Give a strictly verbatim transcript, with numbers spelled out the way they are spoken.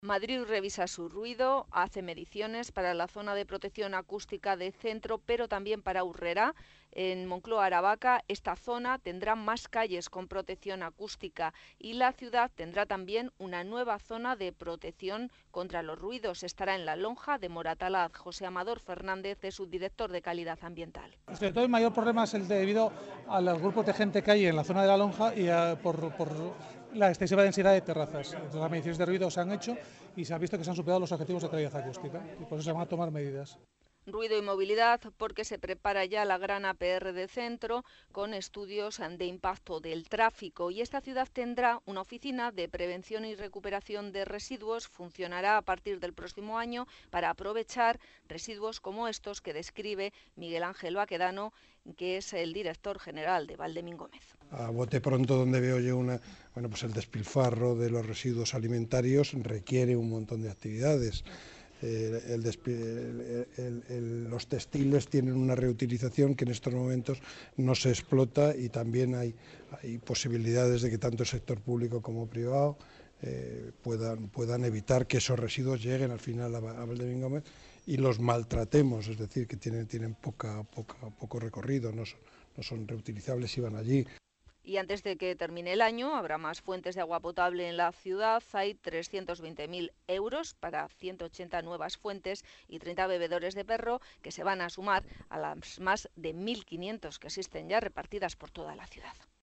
Madrid revisa su ruido, hace mediciones para la zona de protección acústica de Centro, pero también para Urrera. En Moncloa, Aravaca, esta zona tendrá más calles con protección acústica y la ciudad tendrá también una nueva zona de protección contra los ruidos. Estará en La Lonja de Moratalaz. José Amador Fernández es subdirector de Calidad Ambiental. Sobre todo el mayor problema es el debido a los grupos de gente que hay en la zona de La Lonja y a, por, por la excesiva densidad de terrazas. Entonces, las mediciones de ruido se han hecho y se ha visto que se han superado los objetivos de calidad acústica y por eso se van a tomar medidas. Ruido y movilidad, porque se prepara ya la gran A P R de Centro con estudios de impacto del tráfico, y esta ciudad tendrá una oficina de prevención y recuperación de residuos. Funcionará a partir del próximo año para aprovechar residuos como estos que describe Miguel Ángel Baquedano, que es el director general de Valdemin Gómez. A bote pronto, donde veo yo una, bueno, pues el despilfarro de los residuos alimentarios requiere un montón de actividades. Eh, el el, el, el, los textiles tienen una reutilización que en estos momentos no se explota, y también hay, hay posibilidades de que tanto el sector público como privado eh, puedan, puedan evitar que esos residuos lleguen al final a, a Valdemin Gómez y los maltratemos, es decir, que tienen, tienen poca, poca, poco recorrido, no son, no son reutilizables y van allí. Y antes de que termine el año habrá más fuentes de agua potable en la ciudad. Hay trescientos veinte mil euros para ciento ochenta nuevas fuentes y treinta bebedores de perro que se van a sumar a las más de mil quinientos que existen ya repartidas por toda la ciudad.